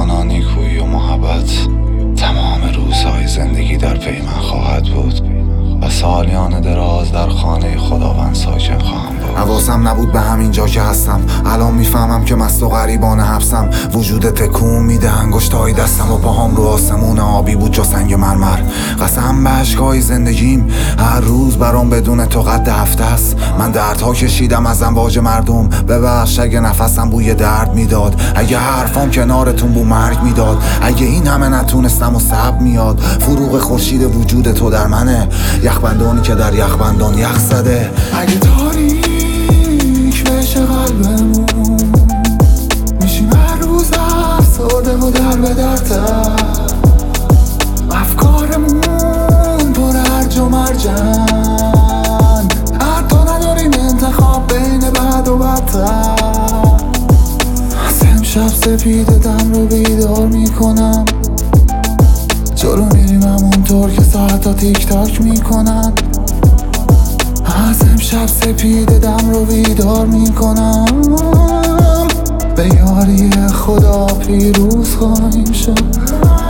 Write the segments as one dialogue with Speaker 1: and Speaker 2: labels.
Speaker 1: همانا نیکویی و محبت تمام روزهای زندگی در پی من خواهد بود و سالیان دراز در خانه خداوند ساکن خواهم بود.
Speaker 2: حواسم نبود به همین جا که هستم، الان میفهمم که مست و غریبان حبسم. وجود تکون میده انگشتای دستم و پاهام رو آسمون آبی بود جا سنگ مرمر. قسم به اشکای زندگیم هر روز برام بدون تو قد هفته است. من دردها کشیدم از امواج مردم، ببخش اگه نفسم بوی درد میداد، اگه حرفام کنارتون بو مرگ میداد، اگه این همه نتونستم و صبر میاد. فروغ خورشید وجود تو در منه، یخبندانی که در یخبندان یخ زده. اگه تاریک بشه قلبمون میشیم هر روز افسرده و در به درتر، افکارمون پر هرج و مرجن، حتی نداریم انتخاب بین بد و بدتر. از امشب سپید دم رو بیدار میکنم، جلو میریم همونطور که ساعتا تیک تاک میکنن. از امشب سپید دم رو بیدار میکنم، به یاری خدا پیروز خواهیم شد.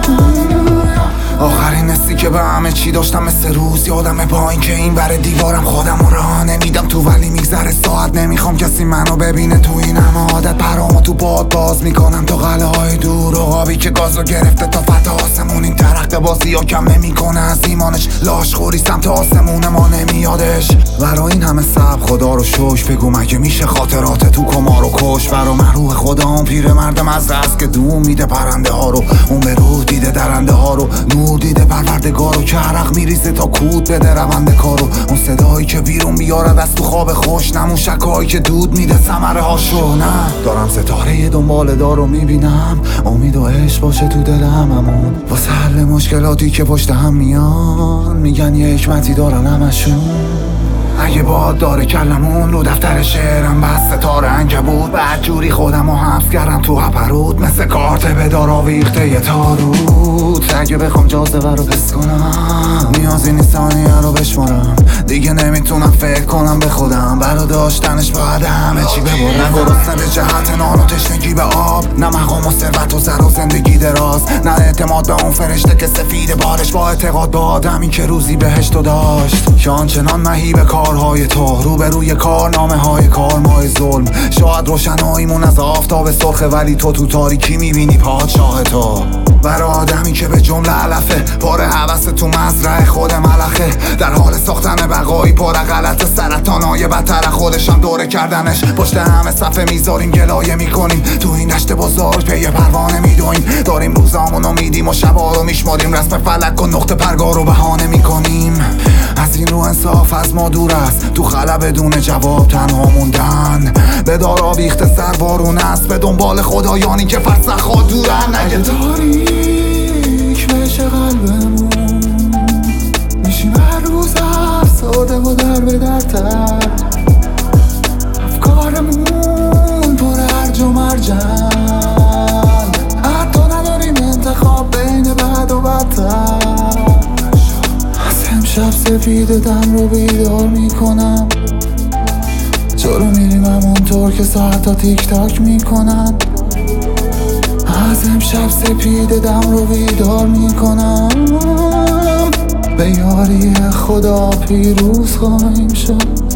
Speaker 2: آخرین حسی که به همه چی داشتم مثل روز یادمه، با این که این بر دیوارم خودم رو راه نمیدم تو، ولی میگذره ساعت نمیخوام کسی منو ببینه تو این همه عادت. پرامو تو باد باز میکنم تا قلعه های دور و آبی که گازو گرفته تا فتا آسمون. این درخت بازی ها کم نمیکنه از ایمانش، لاش خوری سمت آسمون ما نمیادش. برای این همه صبر خدا رو شکر، بگو مگه میشه خاطرات تو کمارو کش. برا من روح خدا اون پیر مردم از دست که دوم میده پرنده ها رو، اون به روح دیده درنده ها رو، نور دیده پروردگارو که عرق میریزه تا کود بده روند کارو. اون صدایی که بیرون بیارد از تو خواب خوش، نمون شکایی که دود میده ثمره هاشو. نه دارم ستاره دنبال دارو میبینم، امید و عشق باشه تو دل هممون، واسه حل مشکلاتی که پشت هم میان. میگن یه حکمتی دارن همشون، اگه باد داره کلمون رو دفتر شعرم بس ستاره عنکبوت. بعد جوری خودم رو حفظ کردم تو هپرود، مثل کارت به دار آویخته یه تاروت. اگه بخوام جاذبه رو حس کنم نیازی نیست ثانیه رو بشمارم، دیگه نمیتونم فکر کنم به خودم، برا داشتنش باید همه چی ببرم. گرسنه به جهت نان و تشنگی به آب، نه مقام و ثروت و زر و زندگی دراز، نه اعتماد به اون فرشته که سفید بارش، با اعتقاد به آدمی که روزی بهشتو داشت. که آنچنان مهیب کارهای تو، روبروی کارنامه های کارمای ظلم. شاید روشناییمون از آفتاب سرخه، ولی تو تو تاریکی میبینی پادشاه تو. برای آدمی که به جمله علفه، پر هوس تو مزرعه خود ملخه، در حال ساختن بقایی پر غلط، سرطانای بدتر خودشم دوره کردنش. پشت همه صفحه میذاریم گلایه میکنیم، تو این دشت بزرگ پی پروانه میدویم. داریم روزامونو میدیم و شبا رو میشماریم، رسم فلک و نقطه پرگار رو بهانه میکنیم. از این رو انصاف از ما دور است، تو خلا بدون جواب تنها موندن. به دار آویخته سر بارون است، به دنبال خدایانی که فرسخا دورن. اگه تاریک بشه قلبمون میشیم هر روز افسرده و در به درتر، افکارمون پر هرج و مرجن، حتی نداریم انتخاب بین بد و بدتر. امشب سپید دم رو بیدار میکنم، جلو میریم همونطور که ساعتا تیک تاک میکنن. از امشب سپید دم رو بیدار میکنم، به یاری خدا پیروز خواهیم شد.